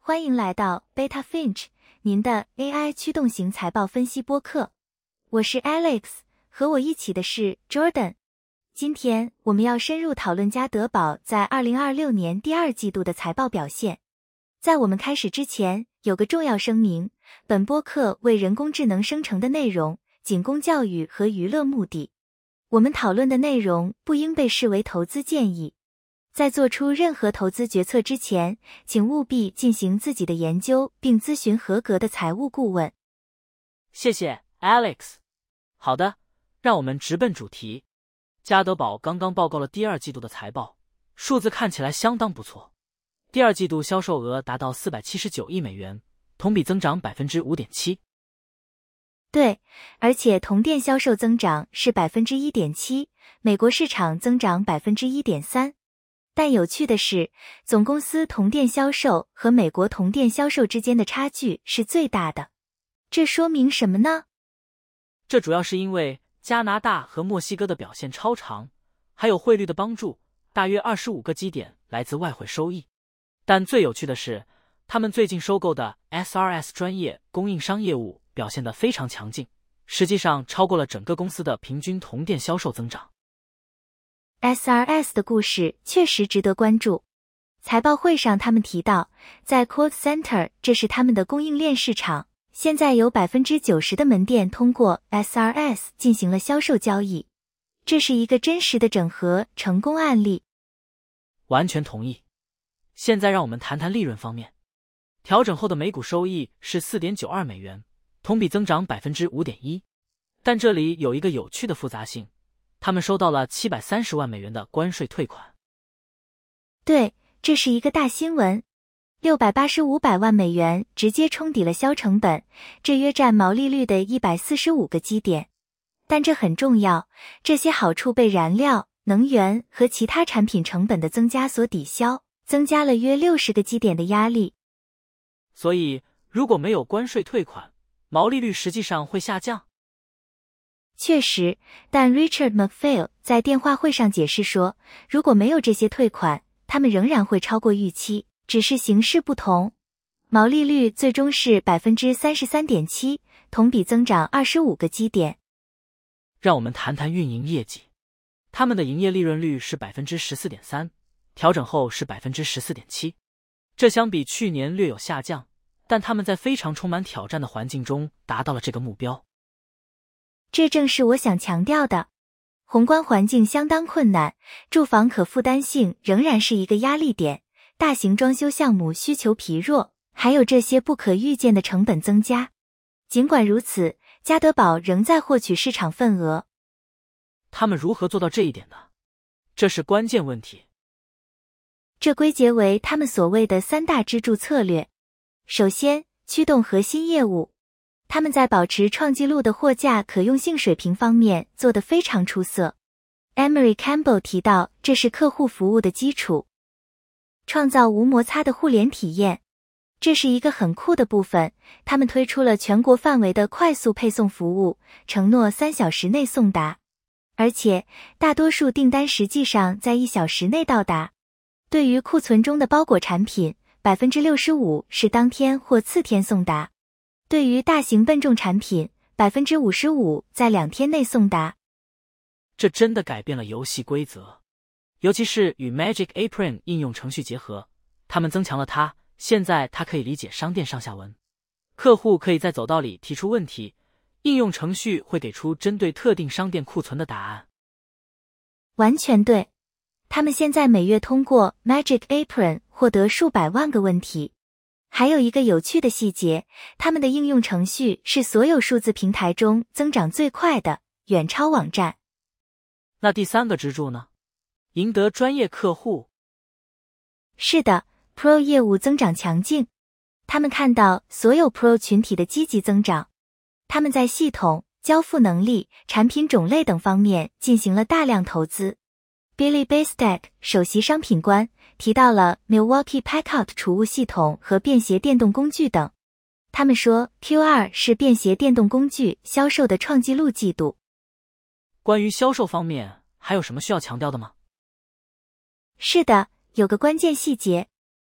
欢迎来到 Beta Finch， 您的 AI 驱动型财报分析播客。我是 Alex， 和我一起的是 Jordan。今天我们要深入讨论家得宝在2026年第二季度的财报表现。在我们开始之前，有个重要声明，本播客为人工智能生成的内容仅供教育和娱乐目的。我们讨论的内容不应被视为投资建议。在做出任何投资决策之前，请务必进行自己的研究并咨询合格的财务顾问。 谢谢 Alex。 好的，让我们直奔主题。家得宝刚刚报告了第二季度的财报，数字看起来相当不错。第二季度销售额达到479亿美元，同比增长 5.7%。 对，而且同店销售增长是 1.7%， 美国市场增长 1.3%。但有趣的是，总公司同店销售和美国同店销售之间的差距是最大的。这说明什么呢？ 这主要是因为加拿大和墨西哥的表现超常，还有汇率的帮助，大约25个基点来自外汇收益。但最有趣的是，他们最近收购的 SRS 专业供应商业务表现得非常强劲，实际上超过了整个公司的平均同店销售增长。 SRS 的故事确实值得关注。财报会上他们提到，在 Quote Center， 这是他们的供应链市场，现在有 90% 的门店通过 SRS 进行了销售交易。这是一个真实的整合成功案例。 完全同意。现在让我们谈谈利润方面。调整后的每股收益是 4.92 美元，同比增长 5.1%。 但这里有一个有趣的复杂性，他们收到了730万美元的关税退款。 对，这是一个大新闻。685万美元直接冲抵了销成本，这约占毛利率的145个基点。但这很重要，这些好处被燃料、能源和其他产品成本的增加所抵消，增加了约60个基点的压力。 所以，如果没有关税退款，毛利率实际上会下降。 确实，但 Richard McPhail 在电话会上解释说，如果没有这些退款，他们仍然会超过预期，只是形式不同。毛利率最终是 33.7%， 同比增长25个基点。 让我们谈谈运营业绩。他们的营业利润率是 14.3%， 调整后是 14.7%。 这相比去年略有下降，但他们在非常充满挑战的环境中达到了这个目标。 这正是我想强调的。宏观环境相当困难，住房可负担性仍然是一个压力点，大型装修项目需求疲弱，还有这些不可预见的成本增加。尽管如此，家得宝仍在获取市场份额。 他们如何做到这一点的？这是关键问题。 这归结为他们所谓的3大支柱策略。首先，驱动核心业务。他们在保持创纪录的货架可用性水平方面做得非常出色。Emery Campbell 提到，这是客户服务的基础。创造无摩擦的互联体验，这是一个很酷的部分。他们推出了全国范围的快速配送服务，承诺3小时内送达，而且大多数订单实际上在1小时内到达。对于库存中的包裹产品， 65% 是当天或次天送达。对于大型笨重产品， 55% 在2天内送达。 这真的改变了游戏规则，尤其是与 Magic Apron 应用程序结合，他们增强了它，现在它可以理解商店上下文。客户可以在走道里提出问题，应用程序会给出针对特定商店库存的答案。 完全对。他们现在每月通过 Magic Apron 获得数百万个问题。还有一个有趣的细节，他们的应用程序是所有数字平台中增长最快的，远超网站。 那第3个支柱呢？赢得专业客户。 是的， Pro 业务增长强劲。他们看到所有 Pro 群体的积极增长。他们在系统、交付能力、产品种类等方面进行了大量投资。Billy Bastek 首席商品官提到了 Milwaukee Packout 储物系统和便携电动工具等。他们说 Q2 是便携电动工具销售的创纪录季度。 关于销售方面，还有什么需要强调的吗？ 是的，有个关键细节。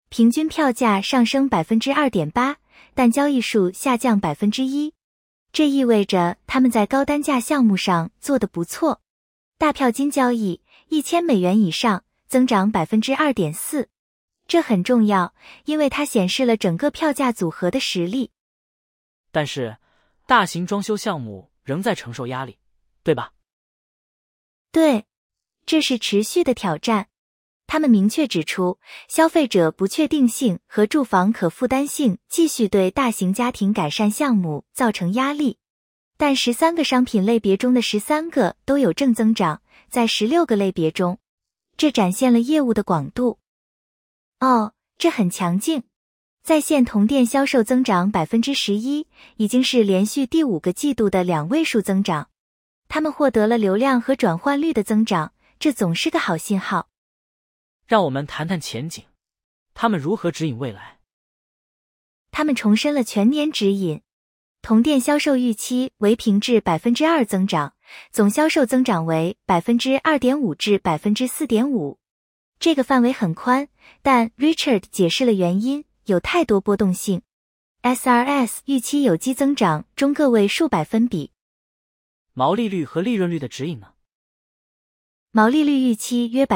平均票价上升 2.8%， 但交易数下降 1%。这意味着他们在高单价项目上做得不错。大票金交易$1000以上，增长 2.4%。这很重要，因为它显示了整个票价组合的实力。 但是，大型装修项目仍在承受压力，对吧？ 对，这是持续的挑战。他们明确指出，消费者不确定性和住房可负担性继续对大型家庭改善项目造成压力。但13个商品类别中的13个都有正增长，在16个类别中，这展现了业务的广度。这很强劲。在线同店销售增长 11%， 已经是连续第5个季度的2位数增长。他们获得了流量和转换率的增长，这总是个好信号。 让我们谈谈前景，他们如何指引未来？ 他们重申了全年指引，同店销售预期为平至 2% 增长，总销售增长为 2.5% 至 4.5%。这个范围很宽，但 Richard 解释了原因，有太多波动性。SRS 预期有机增长中个位数%。 毛利率和利润率的指引呢？ 毛利率预期约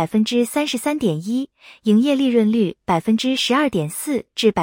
33.1%， 营业利润率 12.4% 至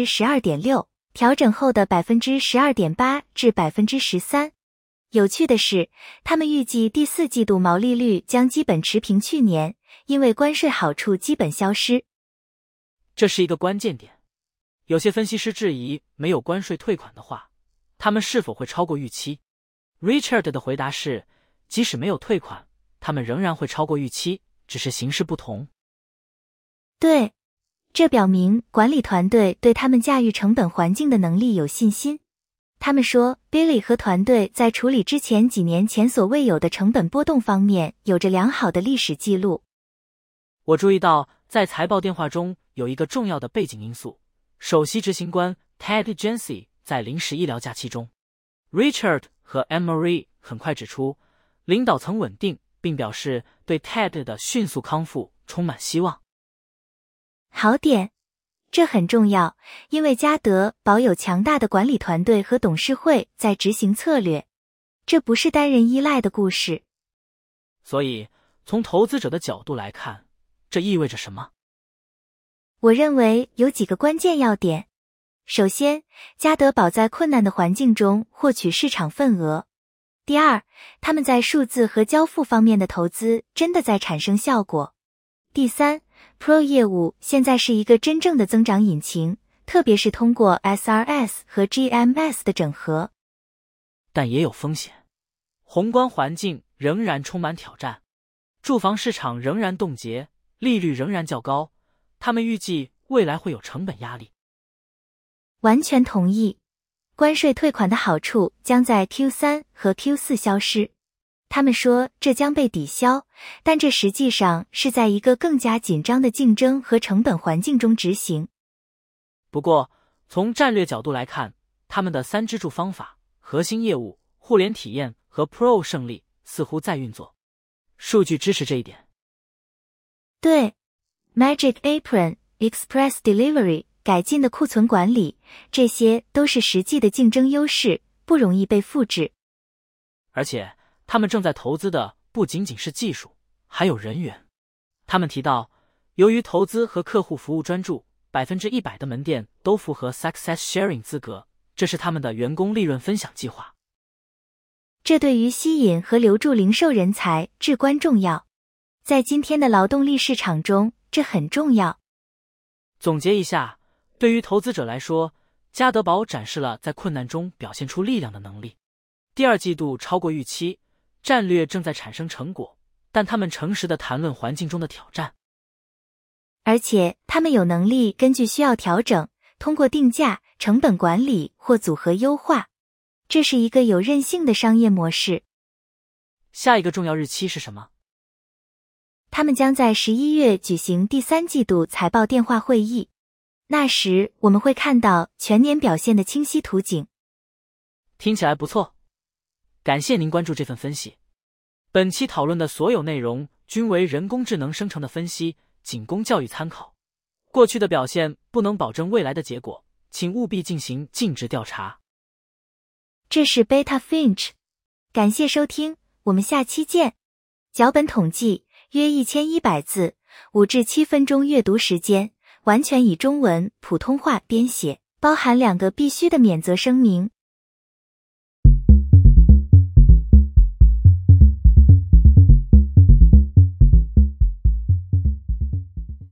12.6%， 调整后的 12.8% 至 13%。有趣的是，他们预计第4季度毛利率将基本持平去年，因为关税好处基本消失。 这是一个关键点。有些分析师质疑，没有关税退款的话，他们是否会超过预期？ Richard 的回答是，即使没有退款，他们仍然会超过预期，只是形式不同。 对，这表明管理团队对他们驾驭成本环境的能力有信心。他们说 Billy 和团队在处理之前几年前所未有的成本波动方面有着良好的历史记录。 我注意到在财报电话中有一个重要的背景因素，首席执行官 Ted Jensen 在临时医疗假期中。Richard 和 Anne-Marie 很快指出，领导层稳定，并表示对 Ted 的迅速康复充满希望。 好点，这很重要，因为嘉德保有强大的管理团队和董事会在执行策略，这不是单人依赖的故事。 所以，从投资者的角度来看，这意味着什么？ 我认为有几个关键要点。首先，嘉德堡在困难的环境中获取市场份额。第二，他们在数字和交付方面的投资真的在产生效果。第三， Pro 业务现在是一个真正的增长引擎，特别是通过 SRS 和 GMS 的整合。 但也有风险，宏观环境仍然充满挑战，住房市场仍然冻结，利率仍然较高，他们预计未来会有成本压力。 完全同意，关税退款的好处将在 Q3 和 Q4 消失。他们说这将被抵消，但这实际上是在一个更加紧张的竞争和成本环境中执行。 不过，从战略角度来看，他们的3支柱方法、核心业务、互联体验和 Pro 胜利似乎在运作。数据支持这一点。 对 ，Magic Apron、Express Delivery、改进的库存管理，这些都是实际的竞争优势，不容易被复制。 而且，他们正在投资的不仅仅是技术，还有人员。他们提到，由于投资和客户服务专注，100%的门店都符合 Success Sharing 资格，这是他们的员工利润分享计划。 这对于吸引和留住零售人才至关重要。在今天的劳动力市场中，这很重要。 总结一下，对于投资者来说，嘉德堡展示了在困难中表现出力量的能力。第2季度超过预期，战略正在产生成果，但他们诚实地谈论环境中的挑战。 而且他们有能力根据需要调整，通过定价、成本管理或组合优化。这是一个有韧性的商业模式。 下一个重要日期是什么？ 他们将在11月举行第3季度财报电话会议，那时我们会看到全年表现的清晰图景。 听起来不错，感谢您关注这份分析。本期讨论的所有内容均为人工智能生成的分析，仅供教育参考。过去的表现不能保证未来的结果，请务必进行尽职调查。 这是 Beta Finch， 感谢收听，我们下期见。脚本统计约1100字，5至7分钟阅读时间，完全以中文普通话编写，包含2个必须的免责声明。